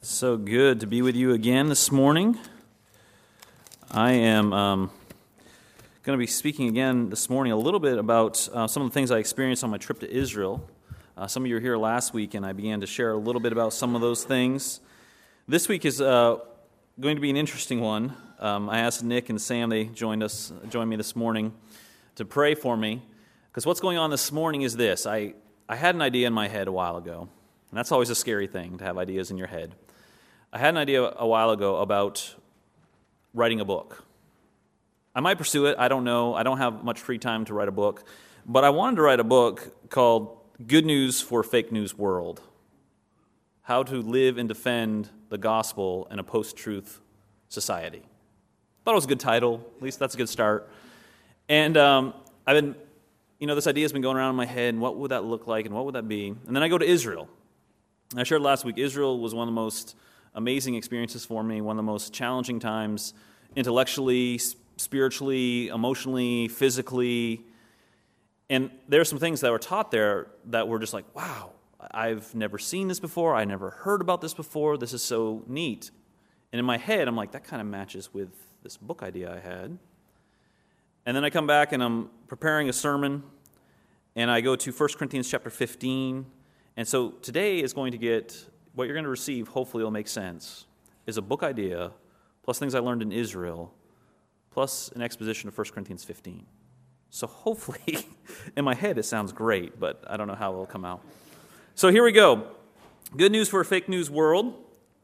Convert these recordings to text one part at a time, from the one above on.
So good to be with you again this morning. I am going to be speaking again this morning a little bit about some of the things I experienced on my trip to Israel. Some of you were here last week, and I began to share a little bit about some of those things. This week is going to be an interesting one. I asked Nick and Sam, they joined me this morning to pray for me, because what's going on this morning is this. I had an idea in my head a while ago, and that's always a scary thing, to have ideas in your head. I had an idea a while ago about writing a book. I might pursue it. I don't know. I don't have much free time to write a book. But I wanted to write a book called Good News for a Fake News World. How to live and defend the gospel in a post-truth society. Thought it was a good title. At least that's a good start. And I've been, this idea has been going around in my head, and what would that look like, and what would that be? And then I go to Israel. And I shared last week, Israel was one of the most amazing experiences for me, one of the most challenging times, intellectually, spiritually, emotionally, physically. And there are some things that were taught there that were just like, wow, I've never seen this before, I never heard about this before, this is so neat. And in my head, I'm like, that kind of matches with this book idea I had. And then I come back and I'm preparing a sermon, and I go to 1 Corinthians chapter 15. And so today is going to get, what you're going to receive, hopefully it'll make sense, is a book idea, plus things I learned in Israel, plus an exposition of 1 Corinthians 15. So hopefully, in my head it sounds great, but I don't know how it'll come out. So here we go. Good news for a fake news world.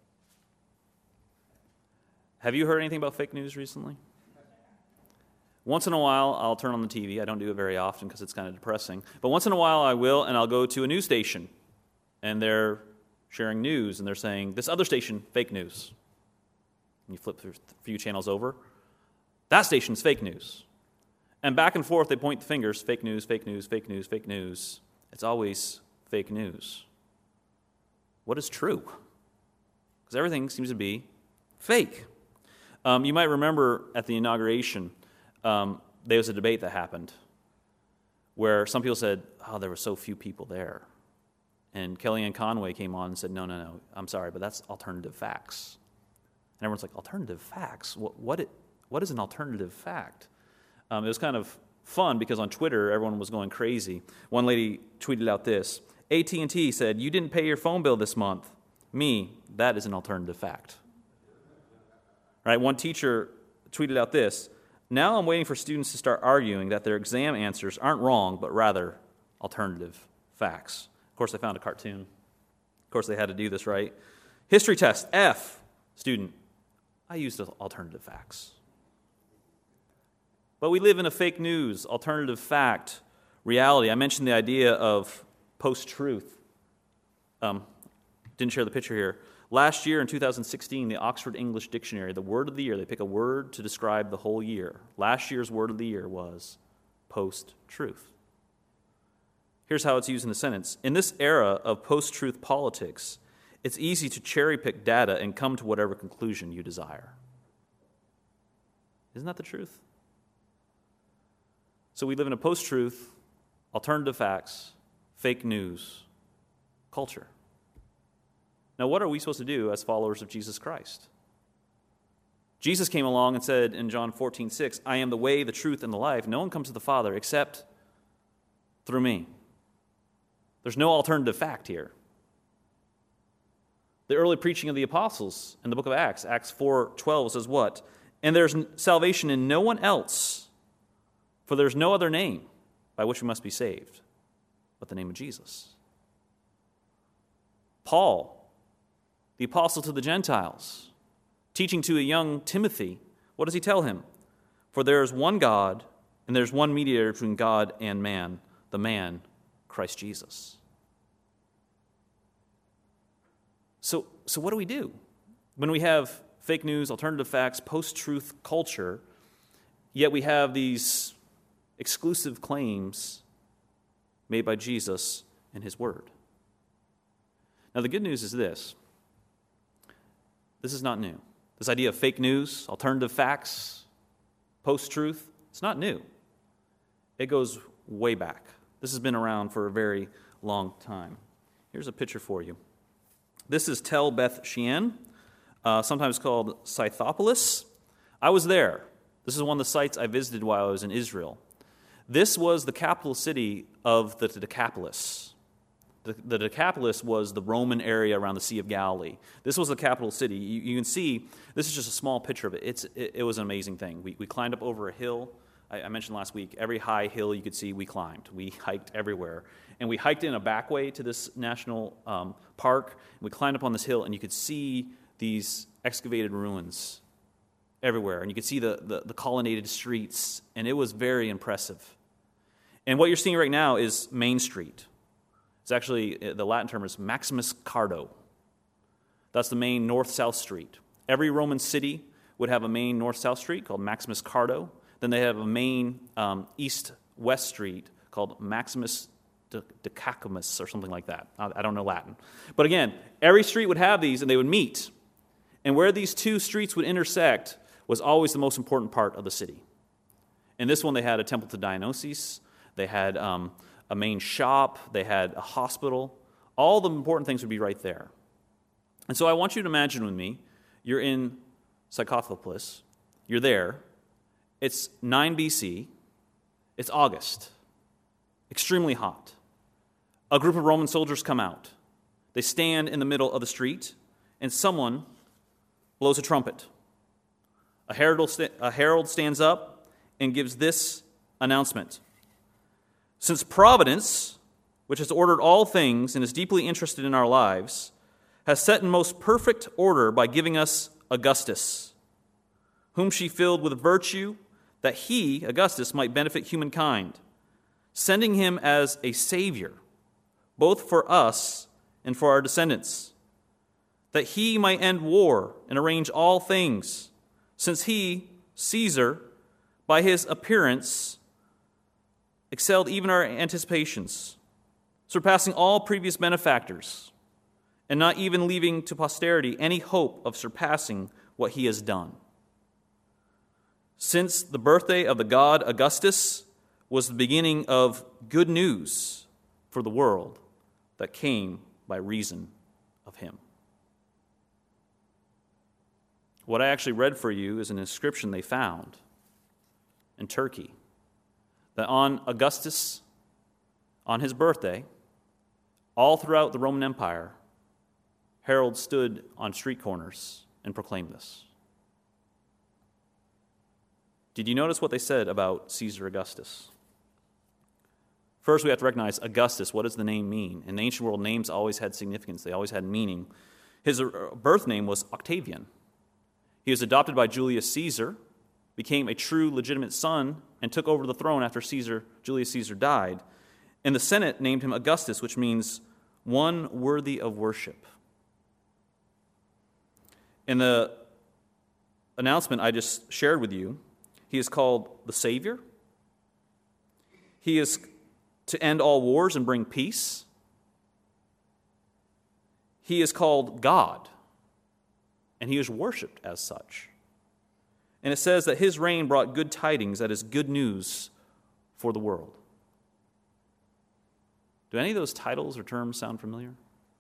Have you heard anything about fake news recently? Once in a while, I'll turn on the TV. I don't do it very often because it's kind of depressing. But once in a while, I will, and I'll go to a news station, and they're sharing news, and they're saying, this other station, fake news. And you flip through a few channels over. That station's fake news. And back and forth, they point the fingers, fake news, fake news, fake news, fake news. It's always fake news. What is true? Because everything seems to be fake. You might remember at the inauguration, there was a debate that happened where some people said, there were so few people there. And Kellyanne Conway came on and said, no, I'm sorry, but that's alternative facts. And everyone's like, alternative facts? What is an alternative fact? It was kind of fun because on Twitter, everyone was going crazy. One lady tweeted out this, AT&T said, you didn't pay your phone bill this month. Me, that is an alternative fact. Right? One teacher tweeted out this, now I'm waiting for students to start arguing that their exam answers aren't wrong, but rather alternative facts. Of course, they found a cartoon. Of course, they had to do this, right? History test, F. Student, I used alternative facts. But we live in a fake news, alternative fact reality. I mentioned the idea of post-truth. Didn't share the picture here. Last year in 2016, the Oxford English Dictionary, the word of the year, they pick a word to describe the whole year. Last year's word of the year was post-truth. Here's how it's used in a sentence. In this era of post-truth politics, it's easy to cherry-pick data and come to whatever conclusion you desire. Isn't that the truth? So we live in a post-truth, alternative facts, fake news culture. Now, what are we supposed to do as followers of Jesus Christ? Jesus came along and said in John 14:6, I am the way, the truth, and the life. No one comes to the Father except through me. There's no alternative fact here. The early preaching of the apostles in the book of Acts, Acts 4:12 says what? And there's salvation in no one else, for there's no other name by which we must be saved but the name of Jesus. Paul, the apostle to the Gentiles, teaching to a young Timothy, what does he tell him? For there is one God, and there's one mediator between God and man, the man, Christ Jesus. So what do we do when we have fake news, alternative facts, post-truth culture, yet we have these exclusive claims made by Jesus and his word? Now the good news is this. This is not new. This idea of fake news, alternative facts, post-truth, it's not new. It goes way back. This has been around for a very long time. Here's a picture for you. This is Tel Beth Shean, sometimes called Scythopolis. I was there. This is one of the sites I visited while I was in Israel. This was the capital city of the Decapolis. The Decapolis was the Roman area around the Sea of Galilee. This was the capital city. You can see, this is just a small picture of it. It was an amazing thing. We climbed up over a hill. I mentioned last week, every high hill you could see, we climbed. We hiked everywhere. And we hiked in a back way to this national park. We climbed up on this hill, and you could see these excavated ruins everywhere. And you could see the colonnaded streets, and it was very impressive. And what you're seeing right now is Main Street. It's actually, the Latin term is Maximus Cardo. That's the main north-south street. Every Roman city would have a main north-south street called Maximus Cardo. Then they have a main east-west street called Maximus Decacomus or something like that. I don't know Latin. But again, every street would have these, and they would meet. And where these two streets would intersect was always the most important part of the city. In this one, they had a temple to Dionysus. They had a main shop. They had a hospital. All the important things would be right there. And so I want you to imagine with me, you're in Scythopolis. You're there. It's 9 BC. It's August. Extremely hot. A group of Roman soldiers come out. They stand in the middle of the street, and someone blows a trumpet. A herald stands up and gives this announcement. Since Providence, which has ordered all things and is deeply interested in our lives, has set in most perfect order by giving us Augustus, whom she filled with virtue, that he, Augustus, might benefit humankind, sending him as a savior, both for us and for our descendants, that he might end war and arrange all things, since he, Caesar, by his appearance, excelled even our anticipations, surpassing all previous benefactors, and not even leaving to posterity any hope of surpassing what he has done. Since the birthday of the god Augustus was the beginning of good news for the world that came by reason of him. What I actually read for you is an inscription they found in Turkey, that on Augustus, on his birthday, all throughout the Roman Empire, heralds stood on street corners and proclaimed this. Did you notice what they said about Caesar Augustus? First, we have to recognize Augustus. What does the name mean? In the ancient world, names always had significance. They always had meaning. His birth name was Octavian. He was adopted by Julius Caesar, became a true legitimate son, and took over the throne after Julius Caesar died. And the Senate named him Augustus, which means one worthy of worship. In the announcement I just shared with you, he is called the Savior. He is to end all wars and bring peace. He is called God, and he is worshipped as such. And it says that his reign brought good tidings, that is good news for the world. Do any of those titles or terms sound familiar?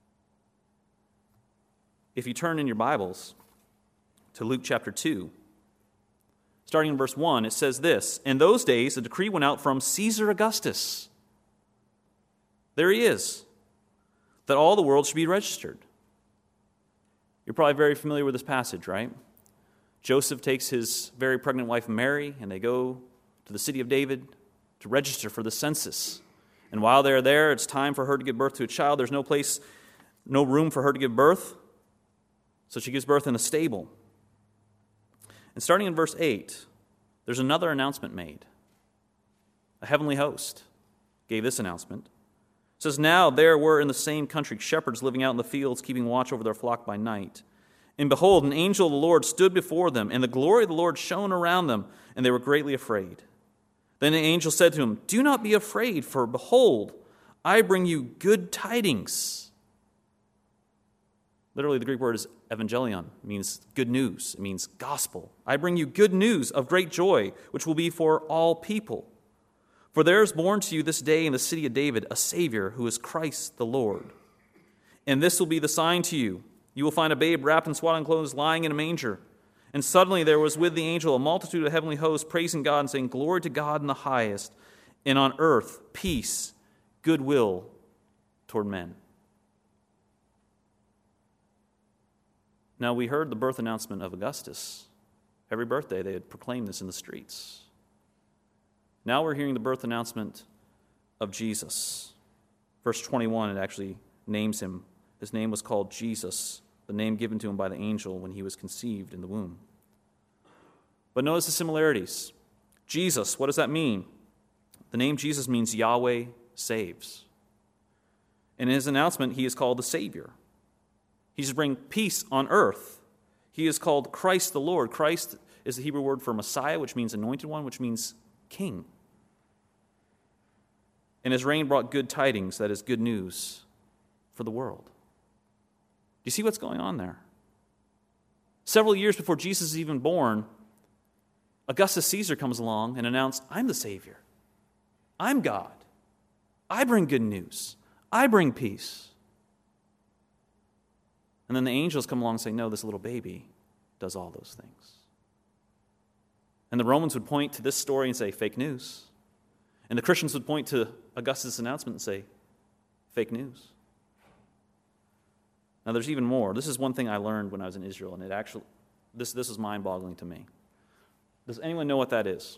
If you turn in your Bibles to Luke chapter 2, starting in verse 1, it says this: In those days, a decree went out from Caesar Augustus. There he is, that all the world should be registered. You're probably very familiar with this passage, right? Joseph takes his very pregnant wife Mary, and they go to the city of David to register for the census. And while they're there, it's time for her to give birth to a child. There's no room for her to give birth, so she gives birth in a stable. And starting in verse 8, there's another announcement made. A heavenly host gave this announcement. It says, Now there were in the same country shepherds living out in the fields, keeping watch over their flock by night. And behold, an angel of the Lord stood before them, and the glory of the Lord shone around them, and they were greatly afraid. Then the angel said to them, Do not be afraid, for behold, I bring you good tidings. Literally, the Greek word is evangelion. It means good news. It means gospel. I bring you good news of great joy, which will be for all people. For there is born to you this day in the city of David a Savior who is Christ the Lord. And this will be the sign to you. You will find a babe wrapped in swaddling clothes lying in a manger. And suddenly there was with the angel a multitude of heavenly hosts praising God and saying, Glory to God in the highest, and on earth peace, goodwill toward men. Now we heard the birth announcement of Augustus. Every birthday they had proclaimed this in the streets. Now we're hearing the birth announcement of Jesus. Verse 21, it actually names him. His name was called Jesus, the name given to him by the angel when he was conceived in the womb. But notice the similarities. Jesus, what does that mean? The name Jesus means Yahweh saves. And in his announcement, he is called the Savior. He's to bring peace on earth. He is called Christ the Lord. Christ is the Hebrew word for Messiah, which means anointed one, which means king. And his reign brought good tidings, that is good news for the world. Do you see what's going on there? Several years before Jesus is even born, Augustus Caesar comes along and announced, I'm the Savior. I'm God. I bring good news. I bring peace. And then the angels come along and say, no, this little baby does all those things. And the Romans would point to this story and say, fake news. And the Christians would point to Augustus' announcement and say, fake news. Now, there's even more. This is one thing I learned when I was in Israel, and this is mind-boggling to me. Does anyone know what that is?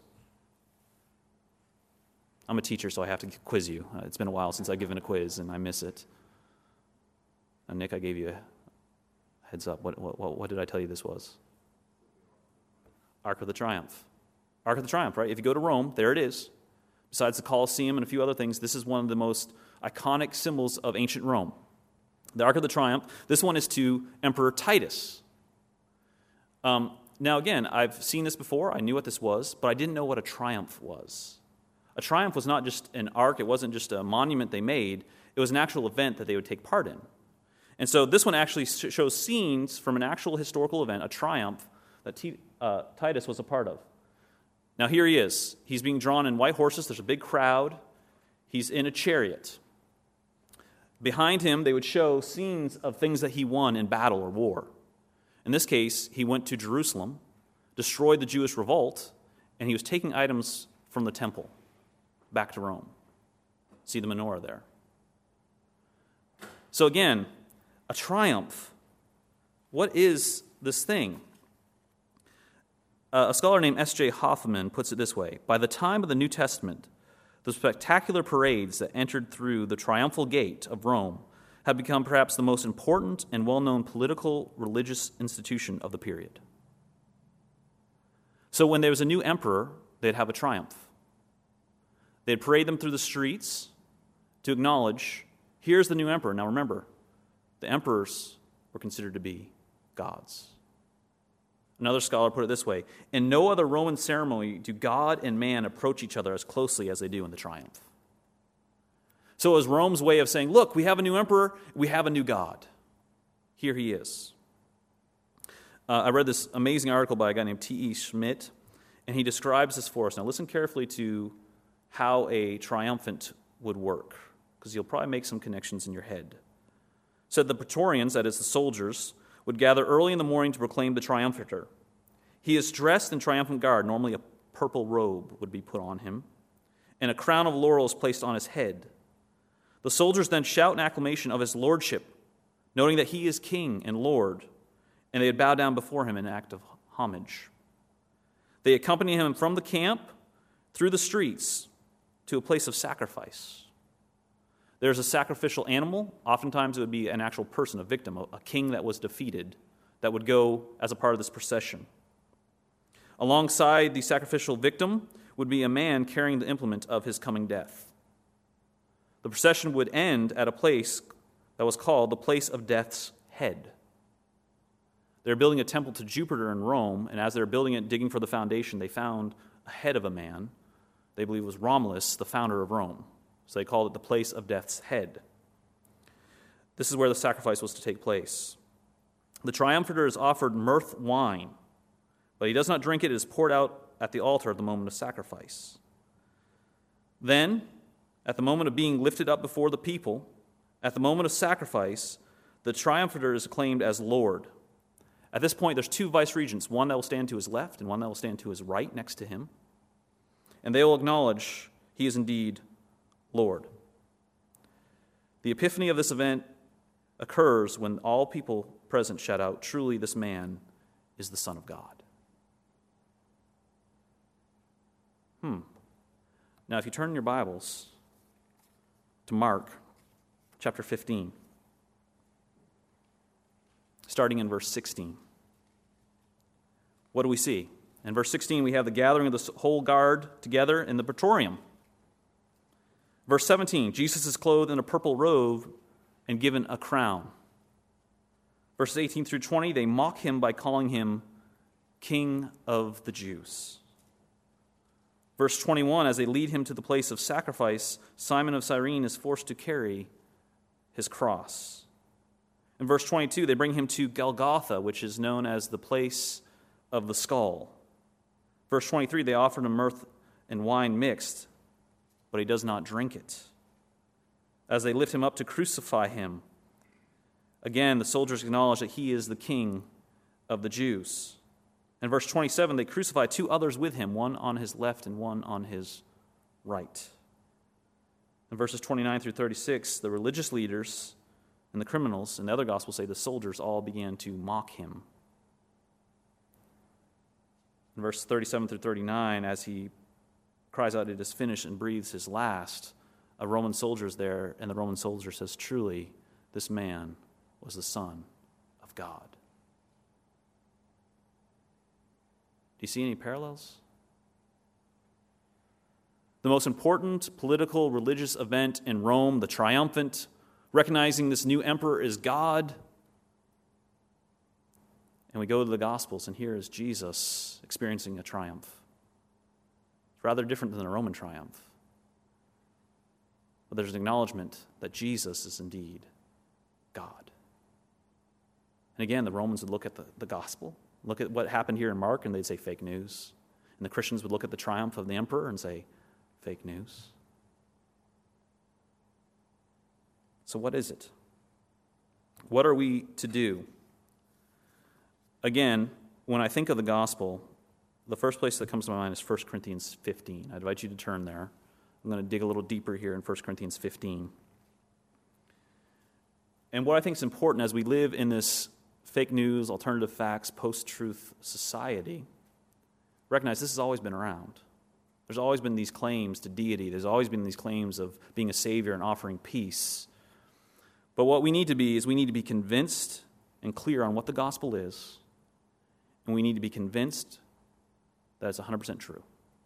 I'm a teacher, so I have to quiz you. It's been a while since I've given a quiz, and I miss it. And Nick, I gave you a heads up. What did I tell you this was? Ark of the Triumph. Ark of the Triumph, right? If you go to Rome, there it is. Besides the Colosseum and a few other things, this is one of the most iconic symbols of ancient Rome. The Ark of the Triumph, this one is to Emperor Titus. Now again, I've seen this before, I knew what this was, but I didn't know what a triumph was. A triumph was not just an ark, it wasn't just a monument they made, it was an actual event that they would take part in. And so this one actually shows scenes from an actual historical event, a triumph, that Titus was a part of. Now here he is. He's being drawn in white horses, there's a big crowd, he's in a chariot. Behind him, they would show scenes of things that he won in battle or war. In this case, he went to Jerusalem, destroyed the Jewish revolt, and he was taking items from the temple back to Rome. See the menorah there. So again, a triumph. What is this thing? A scholar named S.J. Hoffman puts it this way. By the time of the New Testament, the spectacular parades that entered through the triumphal gate of Rome have become perhaps the most important and well-known political, religious institution of the period. So when there was a new emperor, they'd have a triumph. They'd parade them through the streets to acknowledge, here's the new emperor. Now remember, the emperors were considered to be gods. Another scholar put it this way, in no other Roman ceremony do God and man approach each other as closely as they do in the triumph. So it was Rome's way of saying, look, we have a new emperor, we have a new God. Here he is. I read this amazing article by a guy named T.E. Schmidt, and he describes this for us. Now listen carefully to how a triumphant would work, because you'll probably make some connections in your head. Said the Praetorians, that is the soldiers, would gather early in the morning to proclaim the triumphator. He is dressed in triumphant garb. Normally a purple robe would be put on him, and a crown of laurel is placed on his head. The soldiers then shout in acclamation of his lordship, noting that he is king and lord, and they would bow down before him in act of homage. They accompany him from the camp through the streets to a place of sacrifice. There's a sacrificial animal. Oftentimes it would be an actual person, a victim, a king that was defeated, that would go as a part of this procession. Alongside the sacrificial victim would be a man carrying the implement of his coming death. The procession would end at a place that was called the place of death's head. They're building a temple to Jupiter in Rome, and as they're building it, digging for the foundation, they found a head of a man. They believe it was Romulus, the founder of Rome. So they called it the place of death's head. This is where the sacrifice was to take place. The triumphator is offered myrrh wine, but he does not drink it. It is poured out at the altar at the moment of sacrifice. Then, at the moment of being lifted up before the people, at the moment of sacrifice, The triumphator is acclaimed as Lord. At this point, there's two vice-regents, one that will stand to his left and one that will stand to his right next to him. And they will acknowledge he is indeed Lord. The epiphany of this event occurs when all people present shout out, "Truly this man is the Son of God." Now, if you turn in your Bibles to Mark chapter 15, starting in verse 16, what do we see? In verse 16, we have the gathering of the whole guard together in the praetorium. Verse 17, Jesus is clothed in a purple robe and given a crown. Verses 18 through 20, they mock him by calling him King of the Jews. Verse 21, as they lead him to the place of sacrifice, Simon of Cyrene is forced to carry his cross. In verse 22, they bring him to Golgotha, which is known as the place of the skull. Verse 23, they offer him mirth and wine mixed, but he does not drink it. As they lift him up to crucify him, again, the soldiers acknowledge that he is the King of the Jews. In verse 27, they crucify two others with him, one on his left and one on his right. In verses 29 through 36, the religious leaders and the criminals, and the other gospels say the soldiers all began to mock him. In verse 37 through 39, as he cries out, "It is finished," and breathes his last, a Roman soldier is there, and the Roman soldier says, "Truly, this man was the Son of God." Do you see any parallels? The most important political, religious event in Rome, the triumphant, recognizing this new emperor is God. And we go to the Gospels, and here is Jesus experiencing a triumph. It's rather different than a Roman triumph. But there's an acknowledgement that Jesus is indeed God. And again, the Romans would look at the Gospel, look at what happened here in Mark, and they'd say fake news. And the Christians would look at the triumph of the emperor and say fake news. So what is it? What are we to do? Again, when I think of the gospel, the first place that comes to my mind is 1 Corinthians 15. I invite you to turn there. I'm going to dig a little deeper here in 1 Corinthians 15. And what I think is important as we live in this fake news, alternative facts, post-truth society, recognize this has always been around. There's always been these claims to deity. There's always been these claims of being a savior and offering peace. But what we need to be is we need to be convinced and clear on what the gospel is, and we need to be convinced that it's 100% true.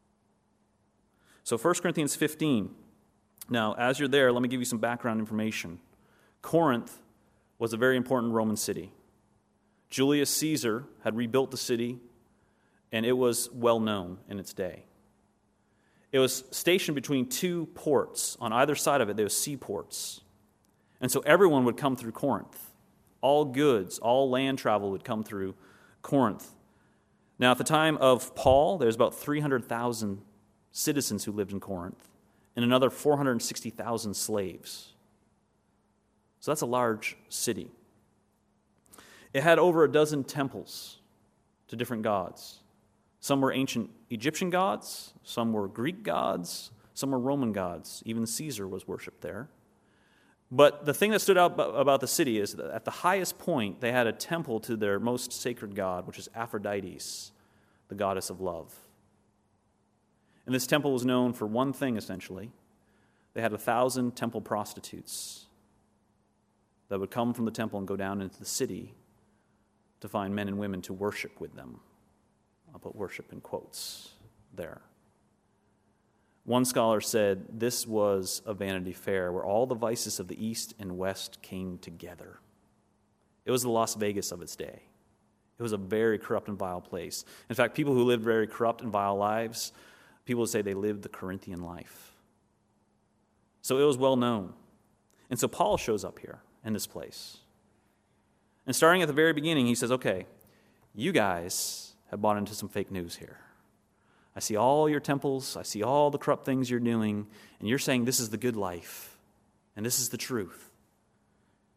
So 1 Corinthians 15. Now, as you're there, let me give you some background information. Corinth was a very important Roman city. Julius Caesar had rebuilt the city, and it was well known in its day. It was stationed between two ports. On either side of it, there were seaports. And so everyone would come through Corinth. All goods, all land travel would come through Corinth. Now, at the time of Paul, there's about 300,000 citizens who lived in Corinth, and another 460,000 slaves. So that's a large city. It had over a dozen temples to different gods. Some were ancient Egyptian gods, some were Greek gods, some were Roman gods. Even Caesar was worshipped there. But the thing that stood out about the city is that at the highest point, they had a temple to their most sacred god, which is Aphrodite, the goddess of love. And this temple was known for one thing, essentially. They had 1,000 temple prostitutes that would come from the temple and go down into the city to find men and women to worship with them. I'll put worship in quotes there. One scholar said this was a Vanity Fair where all the vices of the East and West came together. It was the Las Vegas of its day. It was a very corrupt and vile place. In fact, people who lived very corrupt and vile lives, people would say they lived the Corinthian life. So it was well known. And so Paul shows up here in this place. And starting at the very beginning, he says, okay, you guys have bought into some fake news here. I see all your temples, I see all the corrupt things you're doing, and you're saying this is the good life, and this is the truth.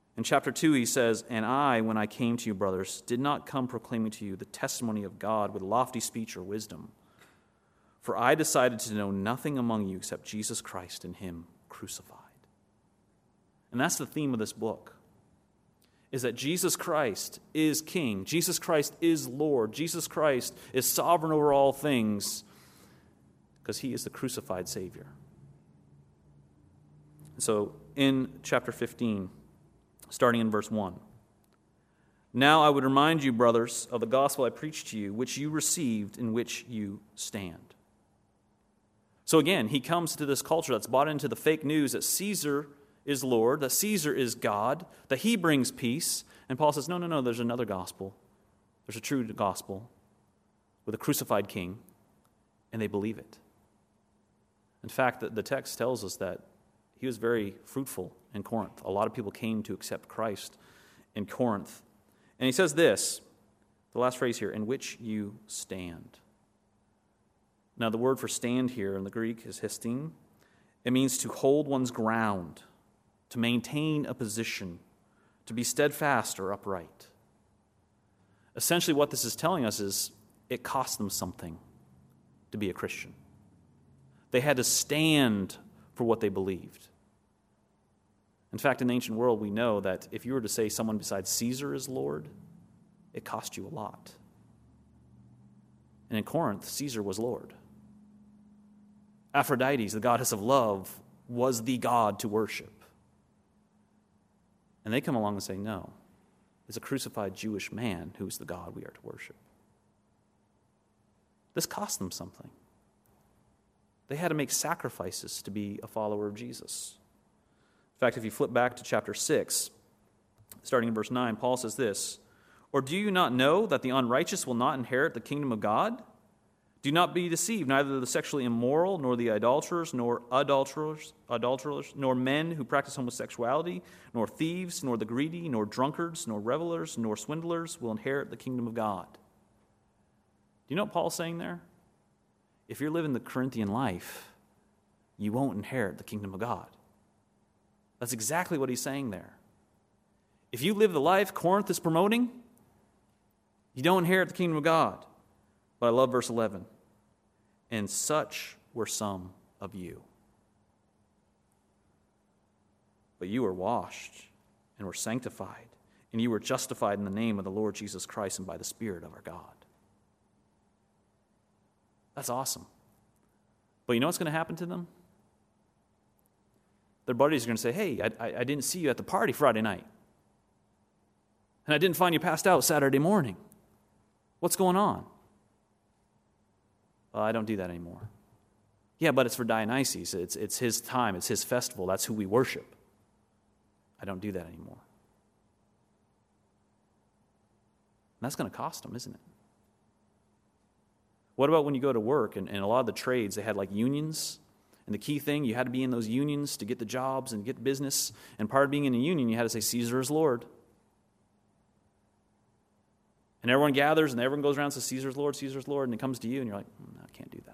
In chapter 2, he says, "And I, when I came to you, brothers, did not come proclaiming to you the testimony of God with lofty speech or wisdom. For I decided to know nothing among you except Jesus Christ and him crucified." And that's the theme of this book, is that Jesus Christ is King. Jesus Christ is Lord. Jesus Christ is sovereign over all things because he is the crucified Savior. So in chapter 15, starting in verse 1, "Now I would remind you, brothers, of the gospel I preached to you, which you received, in which you stand." So again, he comes to this culture that's bought into the fake news that Caesar is Lord, that Caesar is God, that he brings peace. And Paul says, no, there's another gospel. There's a true gospel with a crucified king, and they believe it. In fact, the text tells us that he was very fruitful in Corinth. A lot of people came to accept Christ in Corinth. And he says this, the last phrase here, "in which you stand." Now, the word for stand here in the Greek is histin. It means to hold one's ground, to maintain a position, to be steadfast or upright. Essentially, what this is telling us is it cost them something to be a Christian. They had to stand for what they believed. In fact, in the ancient world, we know that if you were to say someone besides Caesar is Lord, it cost you a lot. And in Corinth, Caesar was Lord. Aphrodite, the goddess of love, was the god to worship. And they come along and say, no, it's a crucified Jewish man who is the God we are to worship. This cost them something. They had to make sacrifices to be a follower of Jesus. In fact, if you flip back to chapter 6, starting in verse 9, Paul says this, "Or do you not know that the unrighteous will not inherit the kingdom of God? Do not be deceived, neither the sexually immoral, nor the idolaters, nor adulterers, nor men who practice homosexuality, nor thieves, nor the greedy, nor drunkards, nor revelers, nor swindlers will inherit the kingdom of God." Do you know what Paul's saying there? If you're living the Corinthian life, you won't inherit the kingdom of God. That's exactly what he's saying there. If you live the life Corinth is promoting, you don't inherit the kingdom of God. But I love verse 11. "And such were some of you. But you were washed and were sanctified, and you were justified in the name of the Lord Jesus Christ and by the Spirit of our God." That's awesome. But you know what's going to happen to them? Their buddies are going to say, "Hey, I didn't see you at the party Friday night. And I didn't find you passed out Saturday morning. What's going on?" "Well, I don't do that anymore." "Yeah, but it's for Dionysus. It's his time. It's his festival. That's who we worship." "I don't do that anymore." And that's going to cost them, isn't it? What about when you go to work and a lot of the trades, they had like unions? And the key thing, you had to be in those unions to get the jobs and get the business. And part of being in a union, you had to say, "Caesar is Lord." And everyone gathers and everyone goes around and says, "Caesar's Lord, Caesar's Lord," and it comes to you and you're like, "No, I can't do that."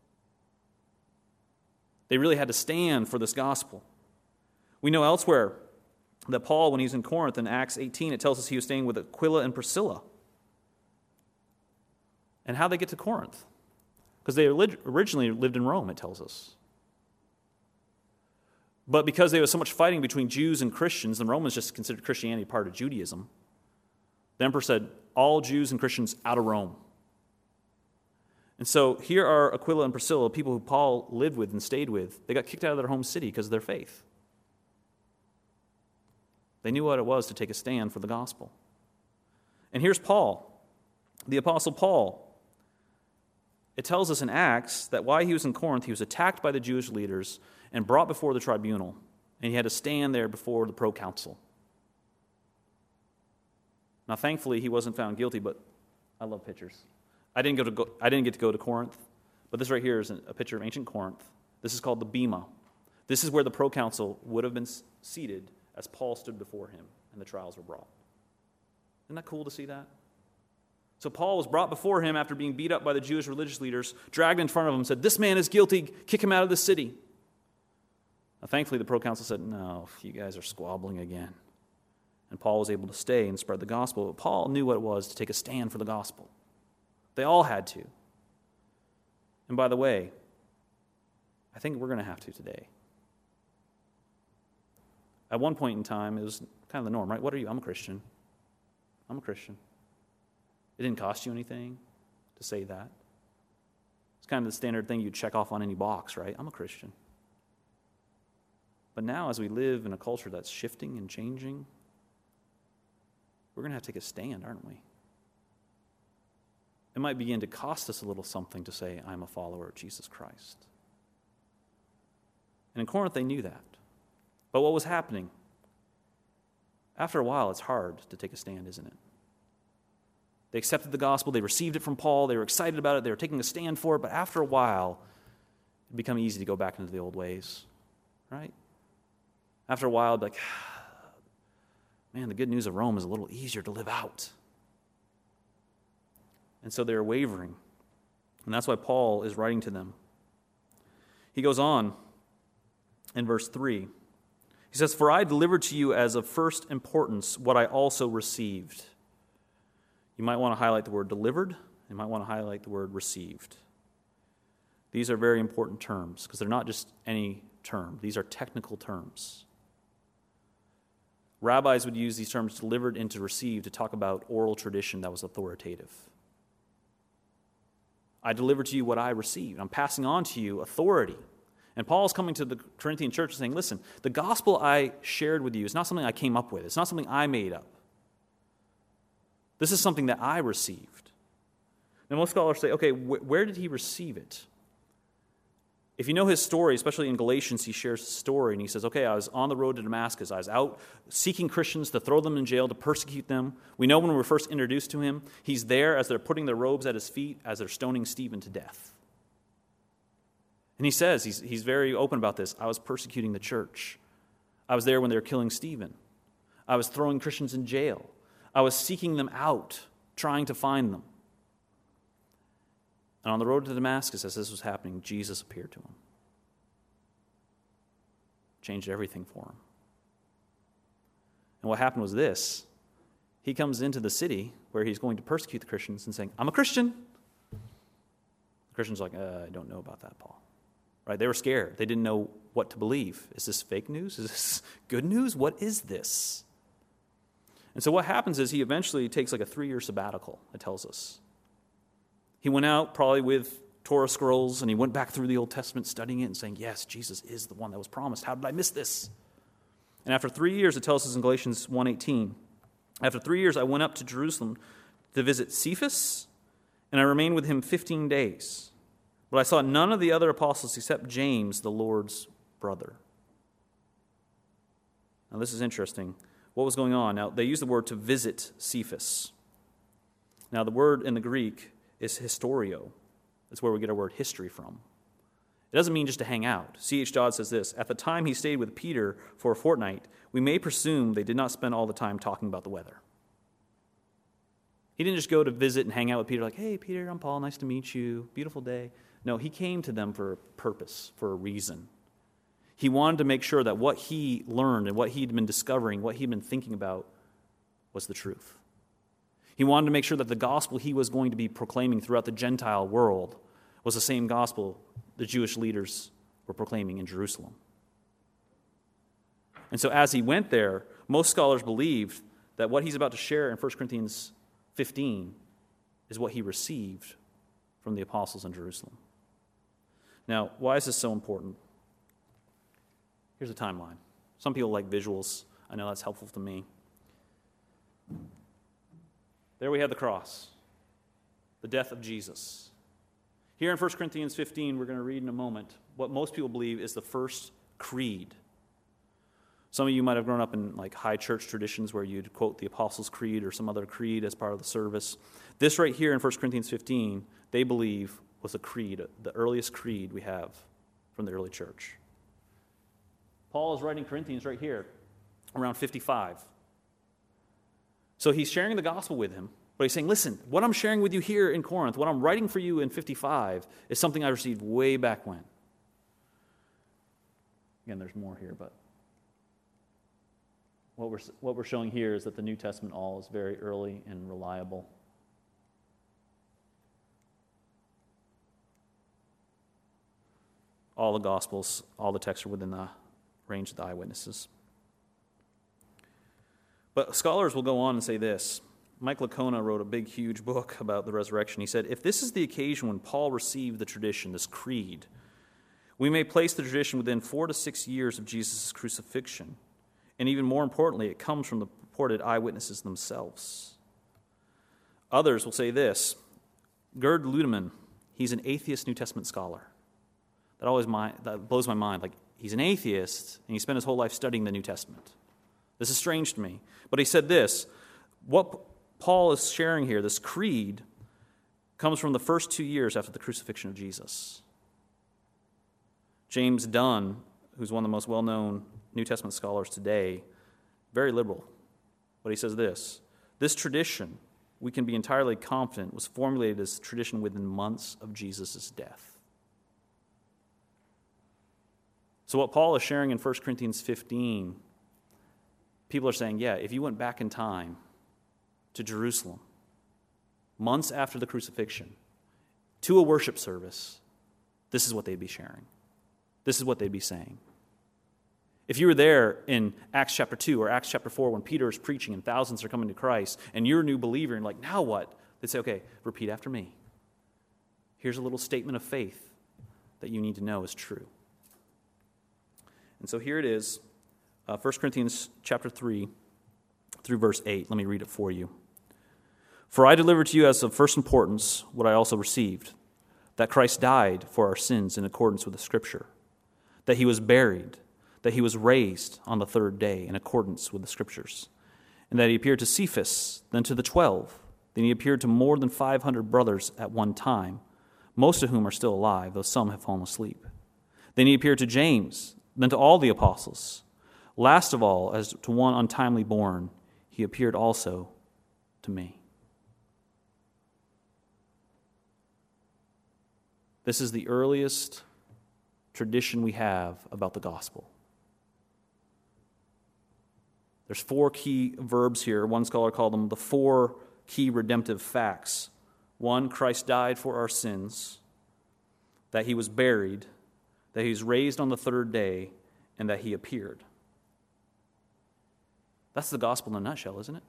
They really had to stand for this gospel. We know elsewhere that Paul, when he's in Corinth in Acts 18, it tells us he was staying with Aquila and Priscilla. And how'd they get to Corinth? Because they originally lived in Rome, it tells us. But because there was so much fighting between Jews and Christians, the Romans just considered Christianity part of Judaism, the emperor said, all Jews and Christians out of Rome. And so here are Aquila and Priscilla, people who Paul lived with and stayed with. They got kicked out of their home city because of their faith. They knew what it was to take a stand for the gospel. And here's Paul, the Apostle Paul. It tells us in Acts that while he was in Corinth, he was attacked by the Jewish leaders and brought before the tribunal. And he had to stand there before the proconsul. Now, thankfully, he wasn't found guilty, but I love pictures. I didn't get to go to Corinth, but this right here is a picture of ancient Corinth. This is called the Bema. This is where the proconsul would have been seated as Paul stood before him and the trials were brought. Isn't that cool to see that? So Paul was brought before him after being beat up by the Jewish religious leaders, dragged in front of him, said, "This man is guilty, kick him out of the city." Now, thankfully, the proconsul said, "No, you guys are squabbling again. And Paul was able to stay and spread the gospel. But Paul knew what it was to take a stand for the gospel. They all had to. And by the way, I think we're going to have to today. At one point in time, it was kind of the norm, right? What are you? I'm a Christian. I'm a Christian. It didn't cost you anything to say that. It's kind of the standard thing you'd check off on any box, right? I'm a Christian. But now, as we live in a culture that's shifting and changing, we're going to have to take a stand, aren't we? It might begin to cost us a little something to say, I'm a follower of Jesus Christ. And in Corinth, they knew that. But what was happening? After a while, it's hard to take a stand, isn't it? They accepted the gospel. They received it from Paul. They were excited about it. They were taking a stand for it. But after a while, it became easy to go back into the old ways, right? After a while, it'd be like, man, the good news of Rome is a little easier to live out. And so they're wavering. And that's why Paul is writing to them. He goes on in verse 3. He says, "For I delivered to you as of first importance what I also received." You might want to highlight the word delivered. You might want to highlight the word received. These are very important terms because they're not just any term. These are technical terms. Rabbis would use these terms delivered and to receive to talk about oral tradition that was authoritative. I delivered to you what I received. I'm passing on to you authority. And Paul's coming to the Corinthian church and saying, listen, the gospel I shared with you is not something I came up with. It's not something I made up. This is something that I received. Now, most scholars say, okay, where did he receive it? If you know his story, especially in Galatians, he shares his story, and he says, okay, I was on the road to Damascus. I was out seeking Christians to throw them in jail, to persecute them. We know when we were first introduced to him, he's there as they're putting their robes at his feet, as they're stoning Stephen to death. And he says, he's very open about this, I was persecuting the church. I was there when they were killing Stephen. I was throwing Christians in jail. I was seeking them out, trying to find them. And on the road to Damascus, as this was happening, Jesus appeared to him. Changed everything for him. And what happened was this. He comes into the city where he's going to persecute the Christians and saying, I'm a Christian. The Christians are like, I don't know about that, Paul. Right? They were scared. They didn't know what to believe. Is this fake news? Is this good news? What is this? And so what happens is he eventually takes like a 3-year sabbatical, it tells us. He went out probably with Torah scrolls, and he went back through the Old Testament studying it and saying, yes, Jesus is the one that was promised. How did I miss this? And after 3 years, it tells us in Galatians 1:18, after 3 years I went up to Jerusalem to visit Cephas, and I remained with him 15 days. But I saw none of the other apostles except James, the Lord's brother. Now this is interesting. What was going on? Now they use the word to visit Cephas. Now the word in the Greek is historio. That's where we get our word history from. It doesn't mean just to hang out. C.H. Dodd says this, at the time he stayed with Peter for a fortnight, we may presume they did not spend all the time talking about the weather. He didn't just go to visit and hang out with Peter like, hey, Peter, I'm Paul, nice to meet you, beautiful day. No, he came to them for a purpose, for a reason. He wanted to make sure that what he learned and what he'd been discovering, what he'd been thinking about was the truth. He wanted to make sure that the gospel he was going to be proclaiming throughout the Gentile world was the same gospel the Jewish leaders were proclaiming in Jerusalem. And so as he went there, most scholars believed that what he's about to share in 1 Corinthians 15 is what he received from the apostles in Jerusalem. Now, why is this so important? Here's a timeline. Some people like visuals. I know that's helpful to me. There we have the cross, the death of Jesus. Here in 1 Corinthians 15, we're going to read in a moment what most people believe is the first creed. Some of you might have grown up in like high church traditions where you'd quote the Apostles' Creed or some other creed as part of the service. This right here in 1 Corinthians 15, they believe was a creed, the earliest creed we have from the early church. Paul is writing Corinthians right here, around 55. So he's sharing the gospel with him, but he's saying, listen, what I'm sharing with you here in Corinth, what I'm writing for you in 55, is something I received way back when. Again, there's more here, but what we're showing here is that the New Testament all is very early and reliable. All the Gospels, all the texts are within the range of the eyewitnesses. But scholars will go on and say this. Mike Licona wrote a big, huge book about the resurrection. He said, if this is the occasion when Paul received the tradition, this creed, we may place the tradition within 4 to 6 years of Jesus' crucifixion. And even more importantly, it comes from the purported eyewitnesses themselves. Others will say this. Gerd Ludemann, he's an atheist New Testament scholar. That blows my mind. Like, he's an atheist, and he spent his whole life studying the New Testament. This is strange to me. But he said this, what Paul is sharing here, this creed, comes from the first 2 years after the crucifixion of Jesus. James Dunn, who's one of the most well-known New Testament scholars today, very liberal. But he says this tradition, we can be entirely confident, was formulated as tradition within months of Jesus' death. So what Paul is sharing in 1 Corinthians 15, people are saying, yeah, if you went back in time to Jerusalem, months after the crucifixion, to a worship service, this is what they'd be sharing. This is what they'd be saying. If you were there in Acts chapter 2 or Acts chapter 4 when Peter is preaching and thousands are coming to Christ, and you're a new believer and like, now what? They'd say, okay, repeat after me. Here's a little statement of faith that you need to know is true. And so here it is, 1 Corinthians chapter 3 through verse 8. Let me read it for you. For I delivered to you as of first importance what I also received, that Christ died for our sins in accordance with the Scripture, that he was buried, that he was raised on the third day in accordance with the Scriptures, and that he appeared to Cephas, then to the 12. Then he appeared to more than 500 brothers at one time, most of whom are still alive, though some have fallen asleep. Then he appeared to James, then to all the apostles. Last of all, as to one untimely born, he appeared also to me. This is the earliest tradition we have about the gospel. There's 4 key verbs here. One scholar called them the 4 key redemptive facts. 1, Christ died for our sins, that he was buried, that he was raised on the third day, and that he appeared. That's the gospel in a nutshell, isn't it?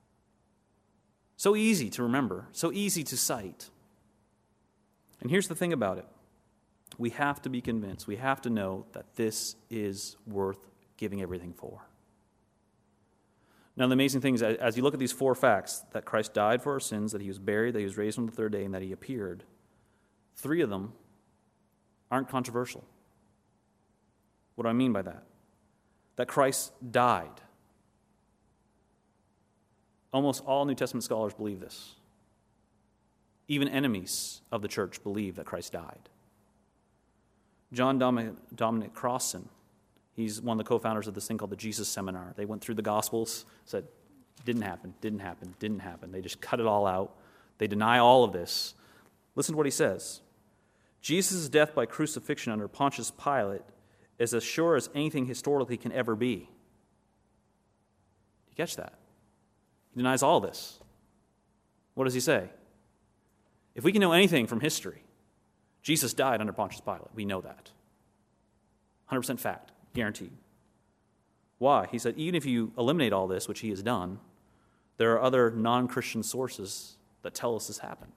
So easy to remember, so easy to cite. And here's the thing about it. We have to be convinced, we have to know that this is worth giving everything for. Now, the amazing thing is, as you look at these 4 facts, that Christ died for our sins, that he was buried, that he was raised on the third day, and that he appeared, 3 of them aren't controversial. What do I mean by that? That Christ died. Almost all New Testament scholars believe this. Even enemies of the church believe that Christ died. John Dominic Crossan, he's one of the co-founders of this thing called the Jesus Seminar. They went through the Gospels, said, didn't happen. They just cut it all out. They deny all of this. Listen to what he says. Jesus' death by crucifixion under Pontius Pilate is as sure as anything historically can ever be. Do you catch that? He denies all this. What does he say? If we can know anything from history, Jesus died under Pontius Pilate. We know that. 100% fact, guaranteed. Why? He said, even if you eliminate all this, which he has done, there are other non-Christian sources that tell us this happened.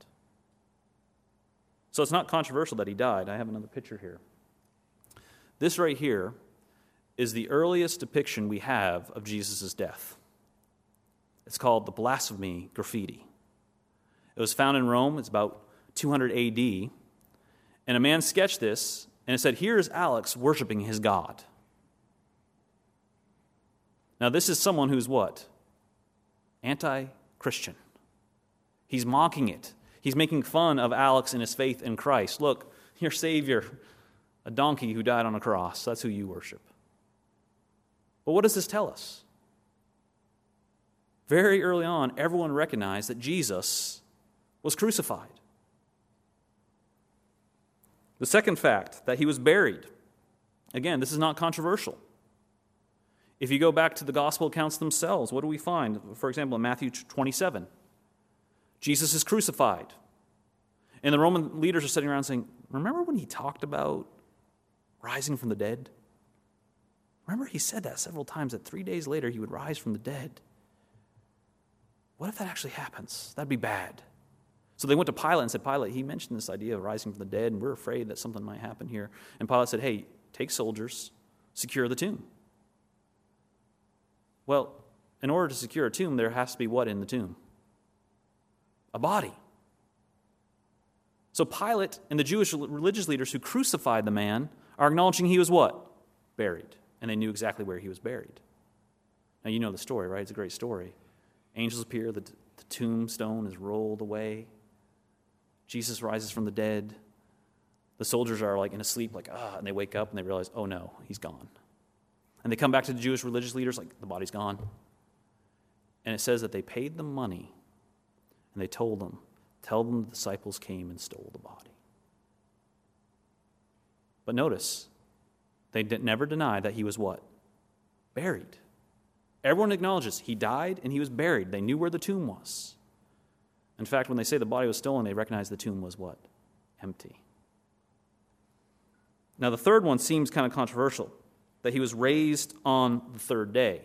So it's not controversial that he died. I have another picture here. This right here is the earliest depiction we have of Jesus' death. It's called the Blasphemy Graffiti. It was found in Rome. It's about 200 AD. And a man sketched this, and it said, here's Alex worshiping his God. Now, this is someone who's what? Anti-Christian. He's mocking it. He's making fun of Alex and his faith in Christ. Look, your Savior, a donkey who died on a cross. That's who you worship. But what does this tell us? Very early on, everyone recognized that Jesus was crucified. The second fact, that he was buried. Again, this is not controversial. If you go back to the gospel accounts themselves, what do we find? For example, in Matthew 27, Jesus is crucified. And the Roman leaders are sitting around saying, remember when he talked about rising from the dead? Remember he said that several times, that 3 days later he would rise from the dead. What if that actually happens? That'd be bad. So they went to Pilate and said, Pilate, he mentioned this idea of rising from the dead, and we're afraid that something might happen here. And Pilate said, hey, take soldiers, secure the tomb. Well, in order to secure a tomb, there has to be what in the tomb? A body. So Pilate and the Jewish religious leaders who crucified the man are acknowledging he was what? Buried. And they knew exactly where he was buried. Now you know the story, right? It's a great story. Angels appear, the tombstone is rolled away. Jesus rises from the dead. The soldiers are like in a sleep, like, and they wake up and they realize, oh no, he's gone. And they come back to the Jewish religious leaders, like, the body's gone. And it says that they paid them money, and they told them, tell them the disciples came and stole the body. But notice, they never denied that he was what? Buried. Everyone acknowledges he died and he was buried. They knew where the tomb was. In fact, when they say the body was stolen, they recognize the tomb was what? Empty. Now, the third one seems kind of controversial, that he was raised on the third day.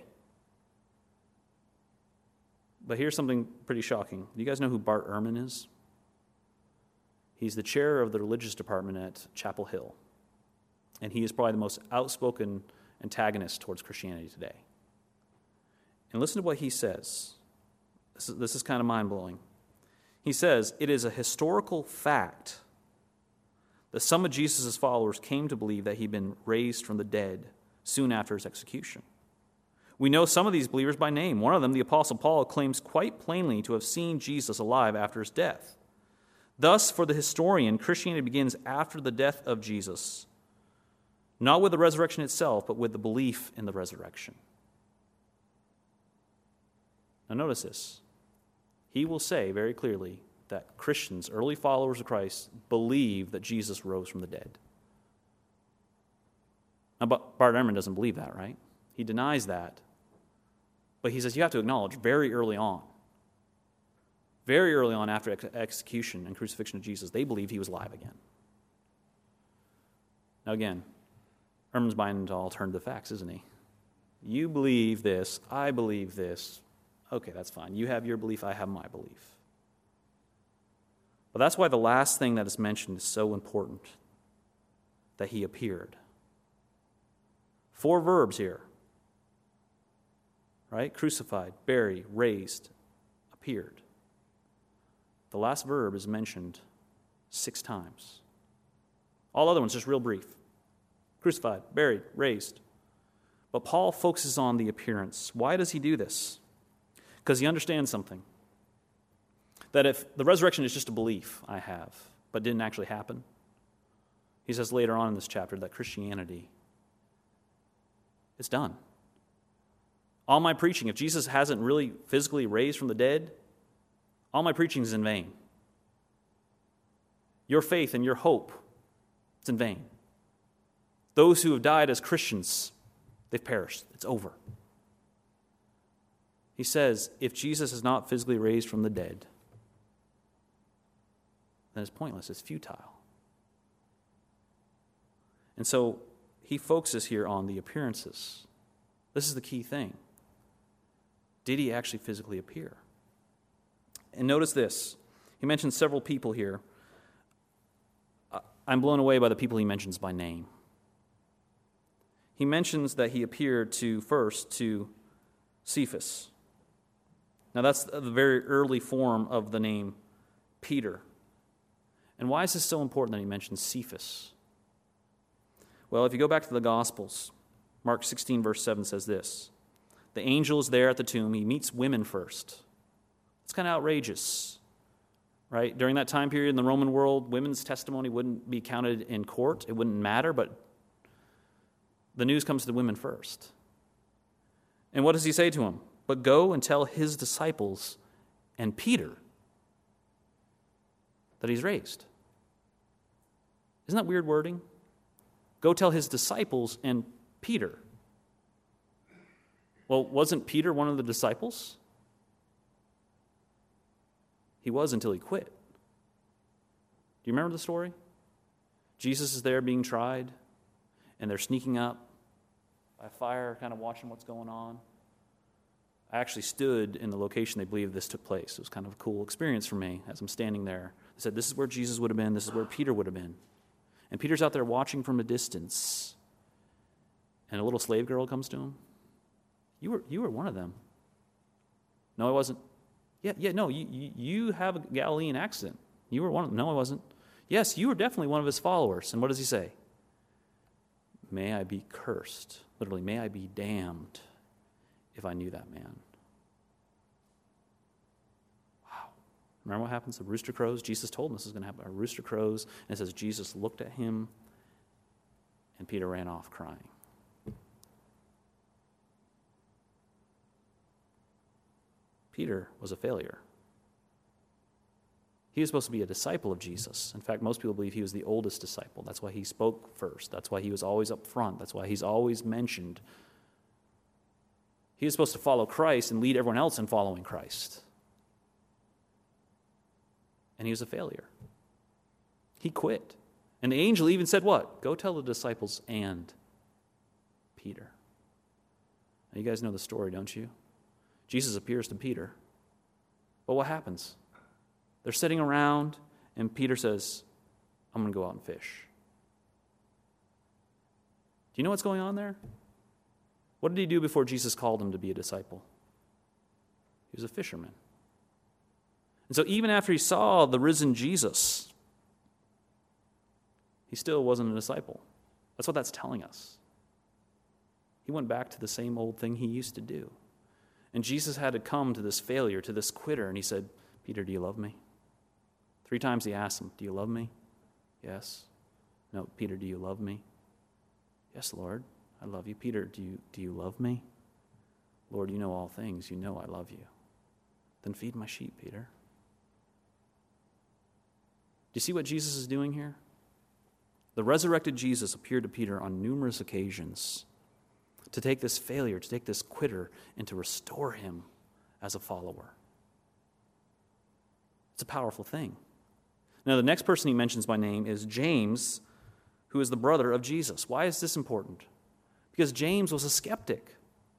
But here's something pretty shocking. Do you guys know who Bart Ehrman is? He's the chair of the religious department at Chapel Hill. And he is probably the most outspoken antagonist towards Christianity today. And listen to what he says. This is kind of mind-blowing. He says, it is a historical fact that some of Jesus' followers came to believe that he'd been raised from the dead soon after his execution. We know some of these believers by name. One of them, the Apostle Paul, claims quite plainly to have seen Jesus alive after his death. Thus, for the historian, Christianity begins after the death of Jesus, not with the resurrection itself, but with the belief in the resurrection. Now notice this. He will say very clearly that Christians, early followers of Christ, believe that Jesus rose from the dead. Now, Bart Ehrman doesn't believe that, right? He denies that. But he says you have to acknowledge very early on after execution and crucifixion of Jesus, they believed he was alive again. Now again, Ehrman's buying into alternative facts, isn't he? You believe this, I believe this. Okay, that's fine. You have your belief, I have my belief. But that's why the last thing that is mentioned is so important, that he appeared. 4 verbs here, right? Crucified, buried, raised, appeared. The last verb is mentioned 6 times. All other ones just real brief. Crucified, buried, raised. But Paul focuses on the appearance. Why does he do this? Because he understands something. That if the resurrection is just a belief I have, but didn't actually happen, he says later on in this chapter that Christianity is done. All my preaching, if Jesus hasn't really physically raised from the dead, all my preaching is in vain. Your faith and your hope, it's in vain. Those who have died as Christians, they've perished. It's over. He says, if Jesus is not physically raised from the dead, then it's pointless, it's futile. And so he focuses here on the appearances. This is the key thing. Did he actually physically appear? And notice this. He mentions several people here. I'm blown away by the people he mentions by name. He mentions that he appeared first to Cephas. Now that's the very early form of the name Peter. And why is this so important that he mentions Cephas? Well, if you go back to the Gospels, Mark 16, verse 7 says this. The angel is there at the tomb. He meets women first. It's kind of outrageous, right? During that time period in the Roman world, women's testimony wouldn't be counted in court. It wouldn't matter, but the news comes to the women first. And what does he say to him? But go and tell his disciples and Peter that he's raised. Isn't that weird wording? Go tell his disciples and Peter. Well, wasn't Peter one of the disciples? He was until he quit. Do you remember the story? Jesus is there being tried, and they're sneaking up by fire, kind of watching what's going on. I actually stood in the location they believe this took place. It was kind of a cool experience for me as I'm standing there. They said, this is where Jesus would have been, this is where Peter would have been. And Peter's out there watching from a distance, and a little slave girl comes to him. You were one of them. No, I wasn't. No, you have a Galilean accent. You were one of them. No, I wasn't. Yes, you were definitely one of his followers. And what does he say? May I be cursed. Literally, may I be damned if I knew that man. Wow. Remember what happens? The rooster crows. Jesus told him this is going to happen. A rooster crows, and it says Jesus looked at him, and Peter ran off crying. Peter was a failure. He was supposed to be a disciple of Jesus. In fact, most people believe he was the oldest disciple. That's why he spoke first. That's why he was always up front. That's why he's always mentioned. He was supposed to follow Christ and lead everyone else in following Christ. And he was a failure. He quit. And the angel even said what? Go tell the disciples and Peter. Now, you guys know the story, don't you? Jesus appears to Peter. But what happens? They're sitting around, and Peter says, I'm going to go out and fish. Do you know what's going on there? What did he do before Jesus called him to be a disciple? He was a fisherman. And so even after he saw the risen Jesus, he still wasn't a disciple. That's what that's telling us. He went back to the same old thing he used to do. And Jesus had to come to this failure, to this quitter, and he said, Peter, do you love me? 3 times he asked him, do you love me? Yes. No, Peter, do you love me? Yes, Lord, I love you. Peter, do you love me? Lord, you know all things. You know I love you. Then feed my sheep, Peter. Do you see what Jesus is doing here? The resurrected Jesus appeared to Peter on numerous occasions to take this failure, to take this quitter, and to restore him as a follower. It's a powerful thing. Now, the next person he mentions by name is James, who is the brother of Jesus. Why is this important? Because James was a skeptic.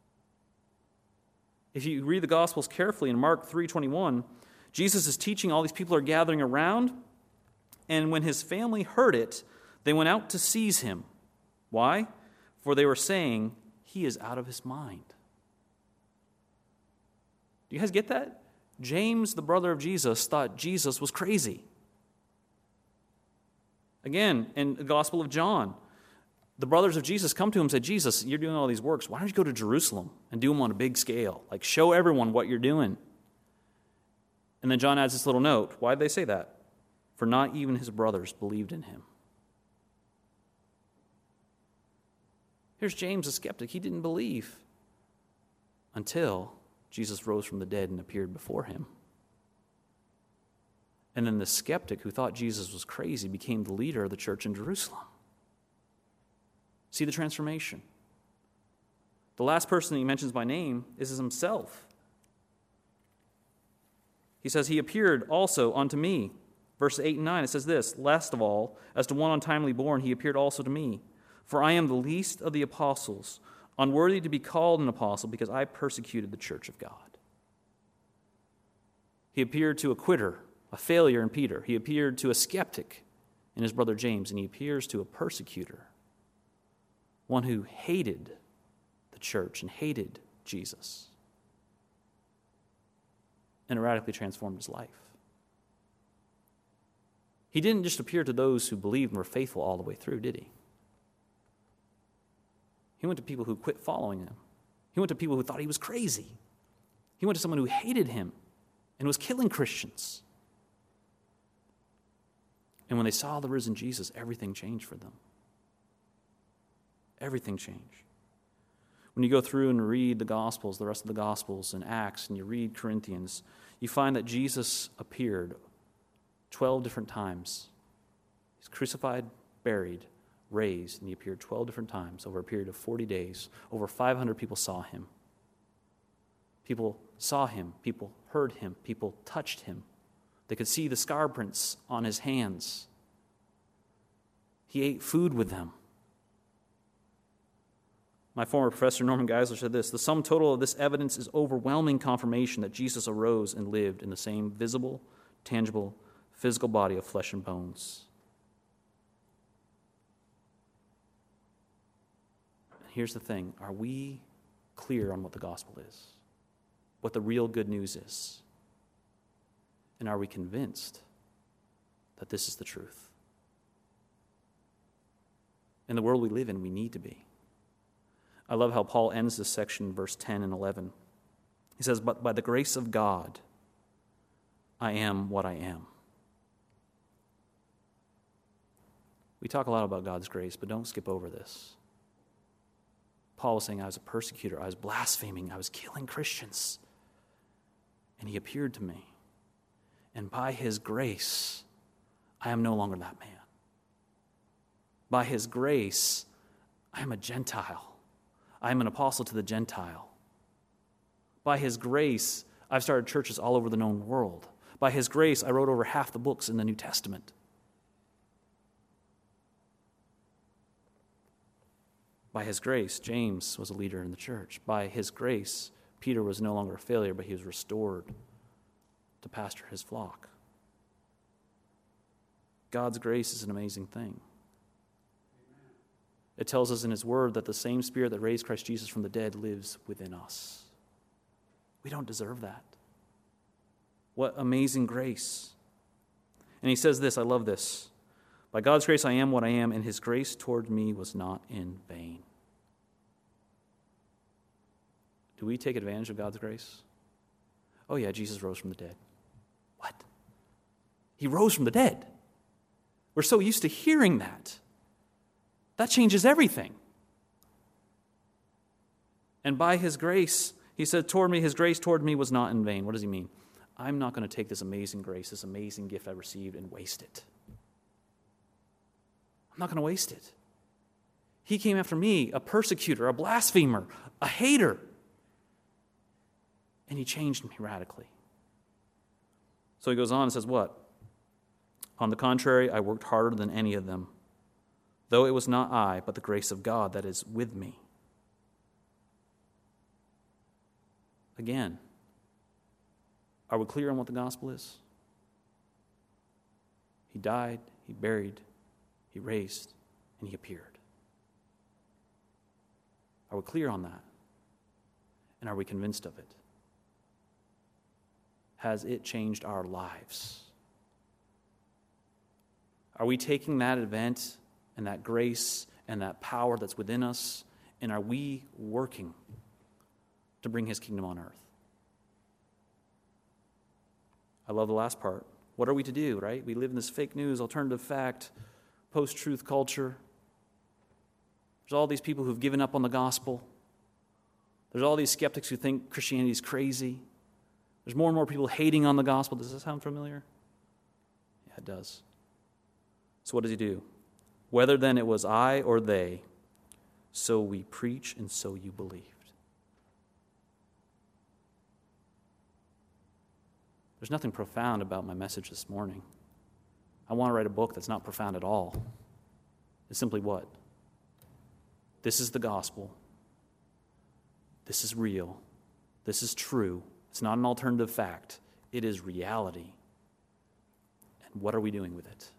If you read the Gospels carefully in Mark 3:21, Jesus is teaching, all these people are gathering around, and when his family heard it, they went out to seize him. Why? For they were saying, he is out of his mind. Do you guys get that? James, the brother of Jesus, thought Jesus was crazy. Again, in the Gospel of John, the brothers of Jesus come to him and say, Jesus, you're doing all these works. Why don't you go to Jerusalem and do them on a big scale? Like, show everyone what you're doing. And then John adds this little note. Why did they say that? For not even his brothers believed in him. Here's James, a skeptic. He didn't believe until Jesus rose from the dead and appeared before him. And then the skeptic who thought Jesus was crazy became the leader of the church in Jerusalem. See the transformation. The last person he mentions by name is himself. He says, he appeared also unto me. Verse 8 and 9, it says this, last of all, as to one untimely born, he appeared also to me. For I am the least of the apostles, unworthy to be called an apostle, because I persecuted the church of God. He appeared to a quitter, a failure in Peter. He appeared to a skeptic in his brother James, and he appears to a persecutor, one who hated the church and hated Jesus, and it radically transformed his life. He didn't just appear to those who believed and were faithful all the way through, did he? He went to people who quit following him. He went to people who thought he was crazy. He went to someone who hated him and was killing Christians. And when they saw the risen Jesus, everything changed for them. Everything changed. When you go through and read the Gospels, the rest of the Gospels and Acts, and you read Corinthians, you find that Jesus appeared 12 different times. He's crucified, buried, raised, and he appeared 12 different times over a period of 40 days. Over 500 people saw him. People saw him. People heard him. People touched him. They could see the scar prints on his hands. He ate food with them. My former professor, Norman Geisler, said this: the sum total of this evidence is overwhelming confirmation that Jesus arose and lived in the same visible, tangible, physical body of flesh and bones. Here's the thing. Are we clear on what the gospel is? What the real good news is? And are we convinced that this is the truth? In the world we live in, we need to be. I love how Paul ends this section, verse 10 and 11. He says, "But by the grace of God, I am what I am." We talk a lot about God's grace, but don't skip over this. Paul was saying, I was a persecutor, I was blaspheming, I was killing Christians. And he appeared to me. And by his grace, I am no longer that man. By his grace, I am a Gentile. I am an apostle to the Gentile. By his grace, I've started churches all over the known world. By his grace, I wrote over half the books in the New Testament. By his grace, James was a leader in the church. By his grace, Peter was no longer a failure, but he was restored to pastor his flock. God's grace is an amazing thing. It tells us in his word that the same Spirit that raised Christ Jesus from the dead lives within us. We don't deserve that. What amazing grace. And he says this, I love this. By God's grace I am what I am, and his grace toward me was not in vain. Do we take advantage of God's grace? Oh yeah, Jesus rose from the dead. What? He rose from the dead. We're so used to hearing that. That changes everything. And by his grace, he said, his grace toward me was not in vain. What does he mean? I'm not going to take this amazing grace, this amazing gift I received, and waste it. I'm not going to waste it. He came after me, a persecutor, a blasphemer, a hater. And he changed me radically. So he goes on and says what? On the contrary, I worked harder than any of them, though it was not I, but the grace of God that is with me. Again, are we clear on what the gospel is? He died, he buried, he raised, and he appeared. Are we clear on that? And are we convinced of it? Has it changed our lives? Are we taking that event and that grace and that power that's within us, and are we working to bring his kingdom on earth? I love the last part. What are we to do, right? We live in this fake news, alternative fact, post-truth culture. There's all these people who've given up on the gospel. There's all these skeptics who think Christianity is crazy. There's more and more people hating on the gospel. Does this sound familiar? Yeah, it does. So what does he do? Whether then it was I or they, so we preach and so you believed. There's nothing profound about my message this morning. I want to write a book that's not profound at all. It's simply what? This is the gospel. This is real. This is true. It's not an alternative fact. It is reality. And what are we doing with it?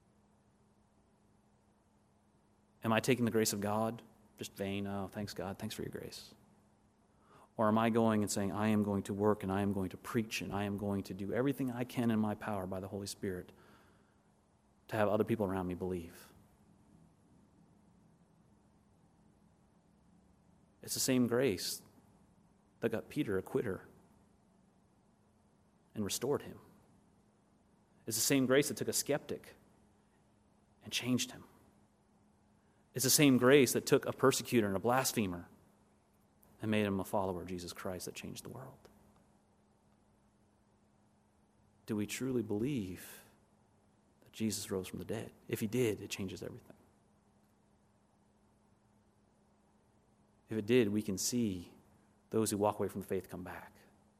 Am I taking the grace of God? Just vain, oh, thanks God, thanks for your grace. Or am I going and saying, I am going to work and I am going to preach and I am going to do everything I can in my power by the Holy Spirit to have other people around me believe? It's the same grace that got Peter a quitter and restored him. It's the same grace that took a skeptic and changed him. It's the same grace that took a persecutor and a blasphemer and made him a follower of Jesus Christ that changed the world. Do we truly believe that Jesus rose from the dead? If he did, it changes everything. If it did, we can see those who walk away from the faith come back.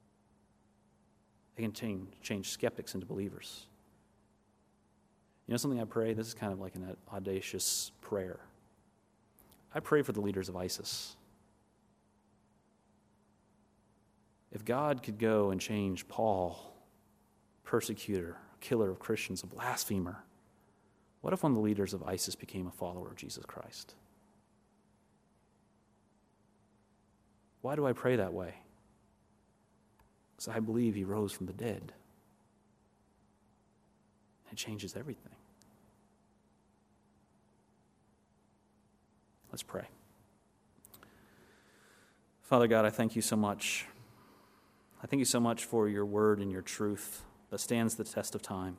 They can change skeptics into believers. You know something I pray? This is kind of like an audacious prayer. I pray for the leaders of ISIS. If God could go and change Paul, persecutor, killer of Christians, a blasphemer, what if one of the leaders of ISIS became a follower of Jesus Christ? Why do I pray that way? Because I believe he rose from the dead. It changes everything. Let's pray. Father God, I thank you so much. I thank you so much for your word and your truth that stands the test of time.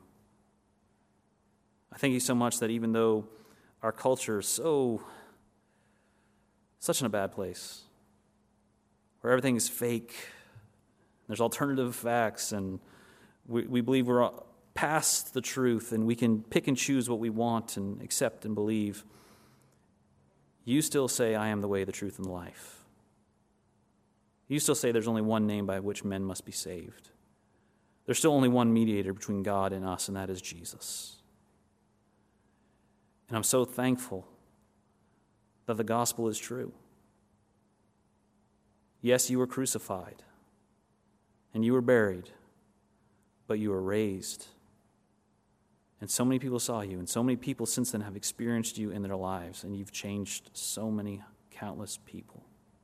I thank you so much that even though our culture is such in a bad place, where everything is fake, there's alternative facts, and we believe we're past the truth, and we can pick and choose what we want and accept and believe, you still say, I am the way, the truth, and the life. You still say there's only one name by which men must be saved. There's still only one mediator between God and us, and that is Jesus. And I'm so thankful that the gospel is true. Yes, you were crucified, and you were buried, but you were raised. And so many people saw you, and so many people since then have experienced you in their lives, and you've changed so many countless people.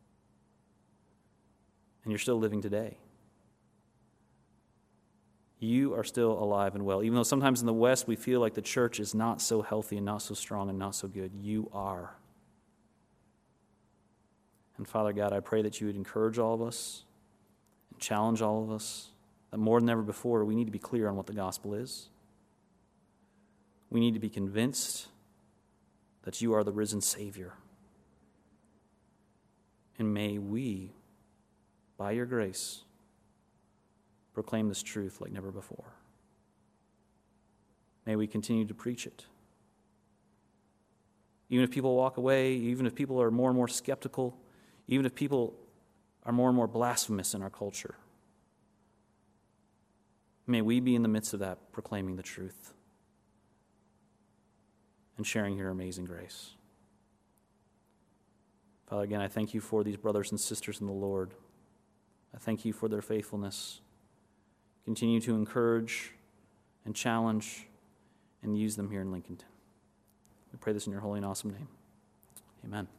And you're still living today. You are still alive and well. Even though sometimes in the West we feel like the church is not so healthy and not so strong and not so good, you are. And Father God, I pray that you would encourage all of us and challenge all of us that more than ever before, we need to be clear on what the gospel is. We need to be convinced that you are the risen Savior. And may we, by your grace, proclaim this truth like never before. May we continue to preach it. Even if people walk away, even if people are more and more skeptical, even if people are more and more blasphemous in our culture, may we be in the midst of that proclaiming the truth and sharing your amazing grace. Father, again, I thank you for these brothers and sisters in the Lord. I thank you for their faithfulness. Continue to encourage and challenge and use them here in Lincolnton. We pray this in your holy and awesome name. Amen.